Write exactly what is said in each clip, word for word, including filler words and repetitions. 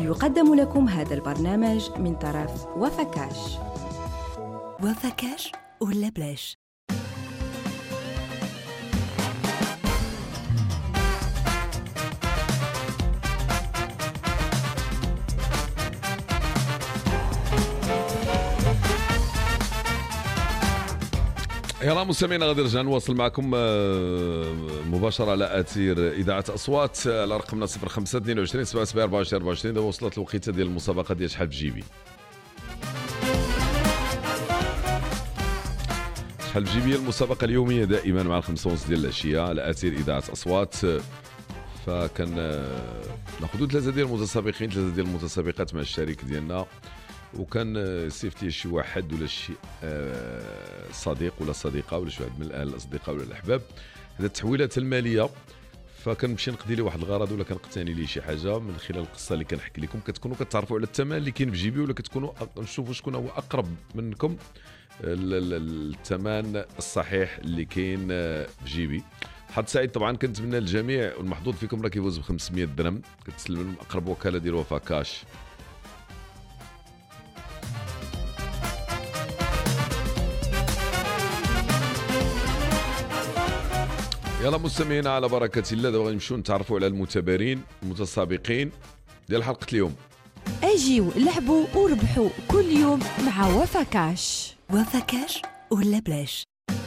يقدم لكم هذا البرنامج من طرف وفكاش. وفكاش ولا بلاش؟ يلا مستمعينا، غادي نرجع نواصل معكم مباشرة على أثير إذاعة أصوات على رقمنا صفر خمسة اثنين وعشرين سبعة سبعة أربعة وعشرين أربعة وعشرين. دابا وصلت الوقيته ديال المسابقة ديال شحال في جيبي. شحال في جيبي المسابقة اليومية دائما مع الخمسة ونص ديال العشية على أثير إذاعة أصوات. فكان ناخذوا ثلاثة ديال المتسابقين، ثلاثة ديال المتسابقات مع الشريك ديالنا، وكان سيفتي شي واحد ولا شي صديق ولا صديقه ولا شي واحد من الاهل الاصدقاء ولا الاحباب. هذه التحويلات الماليه فكنمشي نقضي ليه واحد الغرض ولا كنقتني ليه شي حاجه من خلال القصه اللي كنحكي لكم. كتكونوا كتعرفوا على الثمن اللي كاين في جيبي، ولا كتكونوا نشوفوا شكون هو اقرب منكم الثمن الصحيح اللي كاين في جيبي. حد سعيد طبعا كنتمنى للجميع، والمحظوظ فيكم راه كيفوز ب خمسمية درهم. كتسلم من اقرب وكاله ديال وفا كاش. يلا مستمعينا على بركة الله، دابا غنمشيو نتعرفوا على المتبارين المتسابقين ديال حلقة اليوم. اجيو لعبوا وربحوا كل يوم مع وفكاش. وفكاش ولا بلاش؟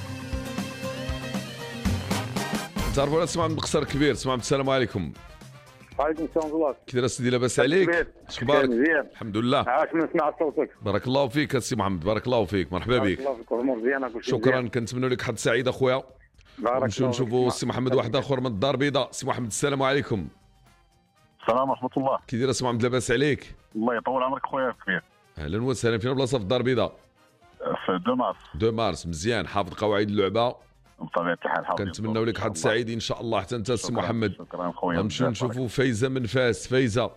نتعرفوا على سمع من القصر الكبير. سمع من السلام عليكم. وعليكم السلام ورحمة الله. كي داير السيدي؟ لاباس عليك؟ اخبارك؟ مزيان الحمد لله. عاش من سمع صوتك. بارك الله فيك السي محمد، بارك الله فيك، مرحبا بك. بارك الله فيك، الامور مزيانه كلشي شكرا، مزيان. كنتمنوا لك حد سعيد اخويا. نمشيو نشوفوا السي محمد واحد اخر من الدار البيضاء. سي محمد السلام عليكم. السلام ورحمة الله. كي داير السي محمد؟ لاباس عليك؟ الله يطول عمرك خويا الكبير. اهلا وسهلا. فين البلاصه في الدار البيضاء؟ في دو مارس. دو مارس. مزيان، حافظ قواعد اللعبه بطبيعة الحال. حاضر. كنتمناو لك حد سعيد ان شاء الله حتى انت السي محمد. شكرا خويا. نمشيو نشوفوا فايزه من فاس. فايزه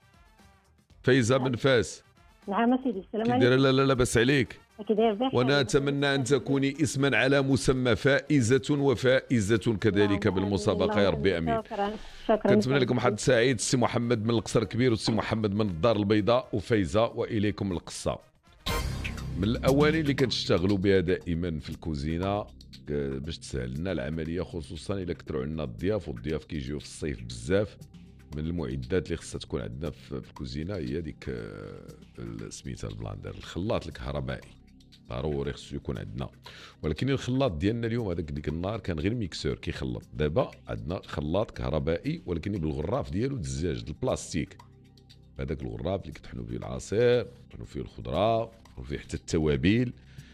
فايزه من فاس. نعم سيدي. السلام كي عليكم. داير؟ لا لا لاباس عليك؟ كي داير بخير. وانا اتمنى ان تكوني اسما على مسمى فائزه وفائزه كذلك بالمسابقه، يا ربي امين. شكرا شكرا. كنتمنى لكم حد سعيد. السي محمد من القصر الكبير والسي محمد من الدار البيضاء وفايزه، واليكم القصه. من الاواني اللي كتشتغلوا بها دائما في الكوزينه باش تسهل لنا العمليه، خصوصا الا كثروا عندنا الضياف، والضياف كيجيو في الصيف بزاف. من المعدات اللي خصها تكون عندنا في الكوزينه هي ديك سميتها البلاندر، الخلاط الكهربائي ضروري خصو يكون عندنا. ولكن الخلاط ديالنا اليوم هذاك ديك النهار كان غير ميكسور كيخلط. دابا عندنا خلاط كهربائي ولكن بالغراف ديالو الزجاج البلاستيك. هذاك الغراف اللي كتحنوا فيه العصير، كتحنوا فيه الخضره، كتحنوا فيه حتى التوابل،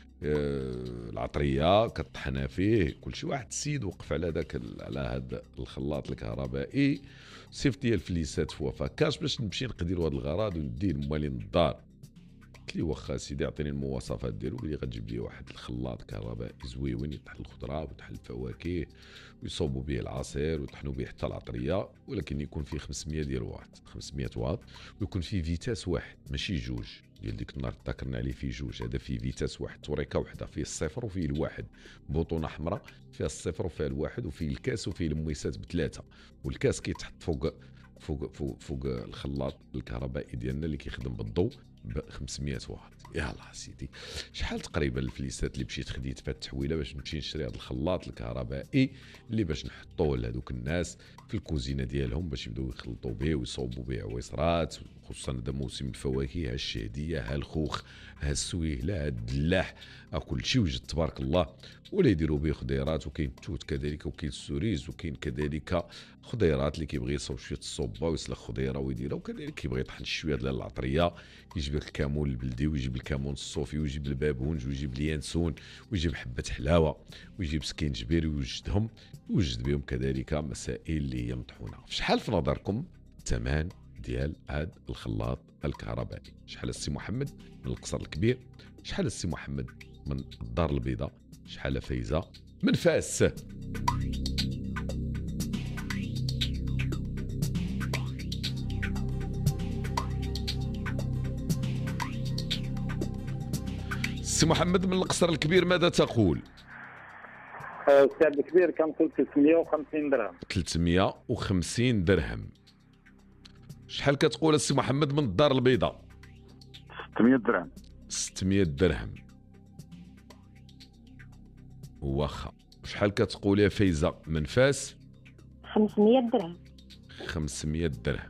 العطريه كطحنها فيه. كل شي واحد السيد وقف على ذاك على هذا الخلاط الكهربائي. صيفط ديال الفليسات في وفاكاش باش نمشي نقدر هذا الغرض ونديه لموالين الدار. قلت لي واخا سيدي عطيني المواصفات ديالو، قال لي غتجيب لي واحد الخلاط كهربائي زويون يطحن الخضره ويطحن الفواكه ويصوبوا به العصير ويطحنوا به حتى العطريه، ولكن يكون فيه خمسمية ديال واط، خمسمية واط، ويكون فيه فيتاس واحد ماشي جوج. ديال ديك النهار تذكرنا عليه فيه جوج، هذا فيه فيتاس واحد، توريكه وحده، فيه الصفر وفيه الواحد، بوطونه حمراء فيها الصفر وفيها الواحد، وفيه الكاس وفيه المويسات بثلاثه. والكاس كيتحط فوق فوق فوق فوق الخلاط الكهربائي ديالنا اللي كيخدم بالضوء ب خمسمية واط. يلاه سيدي، شحال تقريبا الفليسات اللي مشيت خديت فيها التحويله باش نمشي نشري هذا الخلاط الكهربائي اللي باش نحطوه لهذوك الناس في الكوزينه ديالهم باش يبداو يخلطوا به ويصوبوا به عويصرات، خصوصا هذا موسم الفواكه، ها الشهديه، ها الخوخ، ها السويهله، ها الدلاح، ها كل شيء وجد تبارك الله. ولا يديروا به خضيرات، وكاين التوت كذلك، وكاين السوريز، وكاين كذلك خضيرات اللي كيبغي يصوب شويه الصوبه ويسلخ خضيره ويديرها، وكذلك كيبغي يطحن شويه ديال العطريه، يجيب لك الكمون البلدي ويجيب الكمون الصوفي ويجيب البابونج ويجيب اليانسون ويجيب حبه حلاوه ويجيب سكينجبير ويوجدهم ويوجد بهم كذلك مسائل اللي هي مطحونه. شحال في نظركم الثمن ديال هذا الخلاط الكهربائي؟ شحال السي محمد من القصر الكبير؟ شحال السي محمد من الدار البيضاء؟ شحال فايزه من فاس؟ السي محمد من القصر الكبير ماذا تقول؟ السعر الكبير كنقول ثلاثمية وخمسين درهم. ثلاثمية وخمسين درهم. شحال كتقول السي محمد من الدار البيضاء؟ ستمية درهم. ستمية درهم. واخا. شحال كتقول يا فايزه من فاس؟ خمسمية درهم. خمسمية درهم.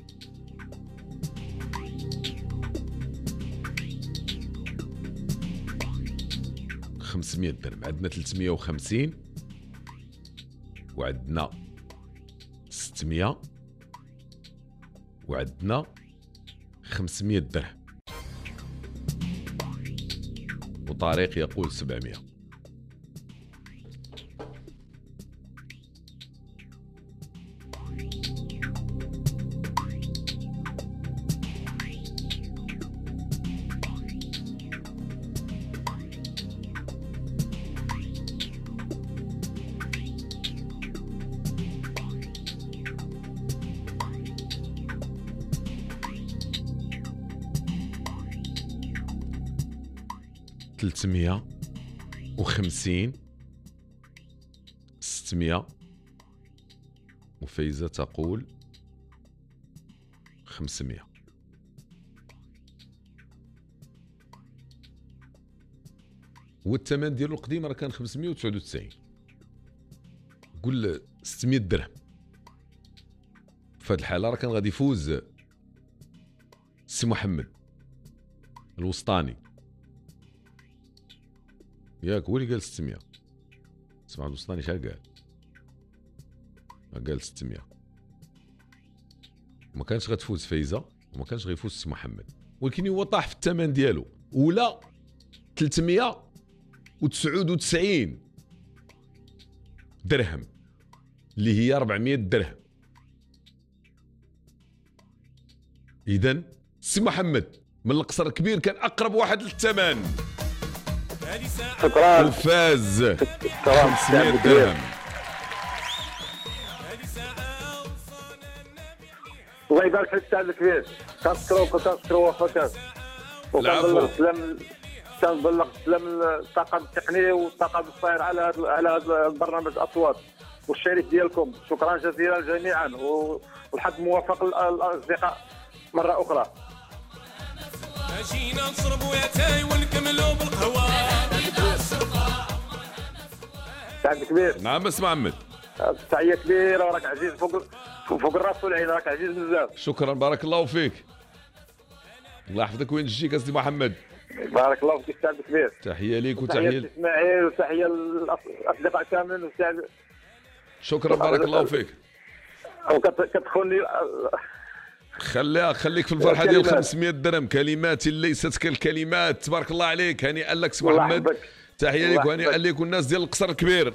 خمسمية درهم. عندنا ثلاثمية وخمسين وعندنا ستمية وعندنا خمسمية درهم. وطريق يقول سبعمية. ثلاثمية وخمسين. ستمية. وفايزة تقول خمسمية. والثمن ديالو القديم راه كان خمسمية وتسعة وتسعين. قول ستمية درهم. في هذه الحالة راه كان غادي يفوز السي محمد الوسطاني. ياك هو اللي قال ستمية. سمع الوسطاني شحال قال؟ قال ستمية. ما كانش غتفوز فايزه وما كانش غيفوز السي محمد، ولكن هو طاح في الثمن ديالو ولا ثلاثمية وتسعة وتسعين درهم اللي هي أربعمية درهم. اذا السي محمد من القصر الكبير كان اقرب واحد للثمن. شكرا. وفاز خمسمية درهم. الله يبارك فيك السعد الكبير. كنشكرو كنشكرو وفاكاش. وكنبلغ السلام كنبلغ السلام للطاقم التقني والطاقم الصاير على هذا على هذا البرنامج اصوات والشريك ديالكم. شكرا جزيلا جميعا والحظ موفق للاصدقاء مره اخرى. جينا نشربوا يا تاي ونكملوا بالقهوه. سعد كبير. نعم اسمع محمد. تحيه كبيره وراك عزيز فوق فوق الراس والعين، راك عزيز بزاف. شكرا بارك الله فيك. الله يحفظك وين تجيك اسيدي محمد. بارك الله فيك سعد كبير. تحيه ليك وتحيه تحيه اسماعيل وتحيه للاصدقاء كاملين وسعد. شكرا بارك الله فيك. وكتدخلني خليها خليك في الفرحه ديال خمسمية درهم. كلمات ليست كالكلمات. تبارك الله عليك. هنيئا لك سي محمد. تحيه ليك وهنيئا ليك والناس ديال القصر الكبير.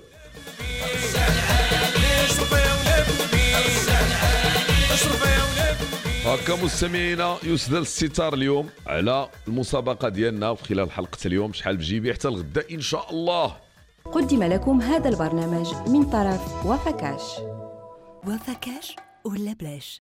هكا مستمعينا يسدل الستار اليوم على المسابقه ديالنا في خلال حلقه اليوم شحال بجيبي حتى الغدا ان شاء الله. قدم لكم هذا البرنامج من طرف وفكاش. وفكاش ولا بلاش.